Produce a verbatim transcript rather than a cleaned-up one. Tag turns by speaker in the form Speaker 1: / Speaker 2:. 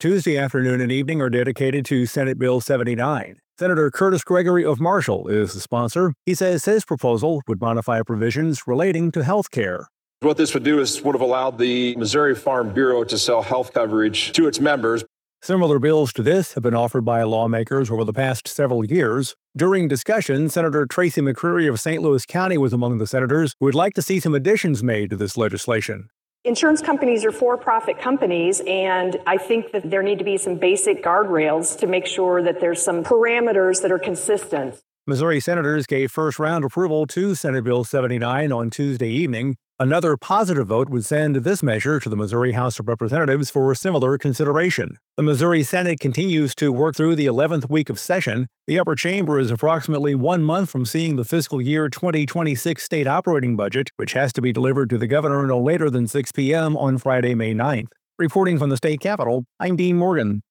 Speaker 1: Tuesday afternoon and evening are dedicated to Senate Bill seventy-nine. Senator Curtis Gregory of Marshall is the sponsor. He says his proposal would modify provisions relating to health care.
Speaker 2: What this would do is would have allowed the Missouri Farm Bureau to sell health coverage to its members.
Speaker 1: Similar bills to this have been offered by lawmakers over the past several years. During discussion, Senator Tracy McCreary of Saint Louis County was among the senators who would like to see some additions made to this legislation.
Speaker 3: Insurance companies are for-profit companies, and I think that there need to be some basic guardrails to make sure that there's some parameters that are consistent.
Speaker 1: Missouri senators gave first-round approval to Senate Bill seventy-nine on Tuesday evening. Another positive vote would send this measure to the Missouri House of Representatives for similar consideration. The Missouri Senate continues to work through the eleventh week of session. The upper chamber is approximately one month from seeing the fiscal year twenty twenty-six state operating budget, which has to be delivered to the governor no later than six p.m. on Friday, May ninth. Reporting from the state capitol, I'm Dean Morgan.